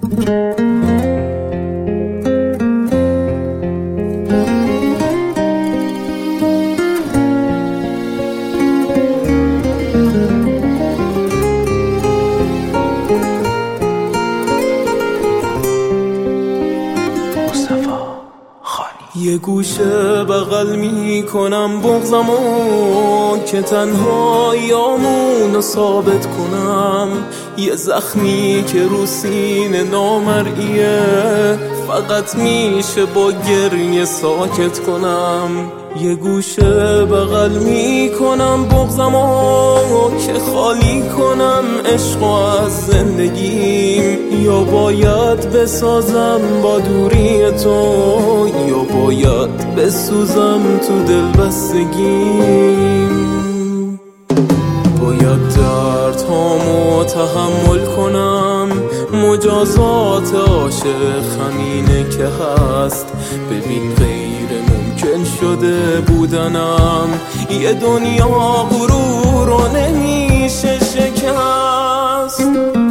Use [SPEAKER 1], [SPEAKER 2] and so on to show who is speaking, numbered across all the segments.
[SPEAKER 1] یه گوشه بغل میکنم بغضمو که تنهاییامونو ثابت کنم، یه زخمی که رو سینه نامرئیه فقط میشه با گریه ساکت کنم. یه گوشه بغل میکنم بغضمو که خالی کنم عشقو از زندگیم، یا باید بسازم با دوری تو یا باید بسوزم تو دلبستگیم. باید دردهامو تحمل کنم، مجازات عاشق همینه که هست. ببین غیر ممکن شده بودنم، یه دنیا غرور رو نمیشه شکست.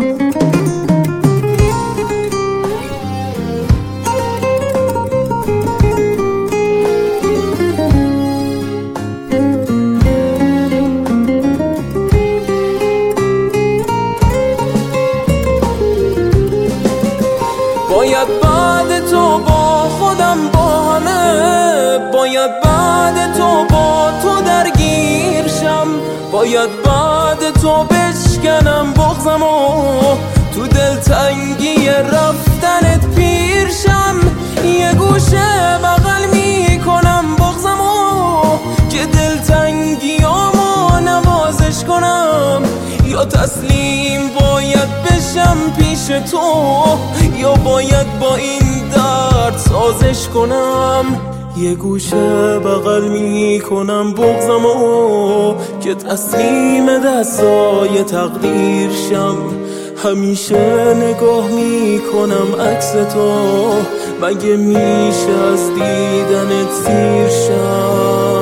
[SPEAKER 1] باید بعد تو با خودم با همه، باید بعد تو با تو درگیر شم، باید بعد تو بشکنم بغضمو تو دلتنگی رفتنت پیر شم. یه گوشه بغل میکنم بغضمو که دلتنگیامو نوازش کنم، یا تسلیم باید بشم پیش تو یا باید با این درد سازش کنم. یه گوشه بغل میکنم بغضمو که تسلیم دستای تقدیر شم، همیشه نگاه میکنم عکس تو مگه میشه از دیدنت سیر شم.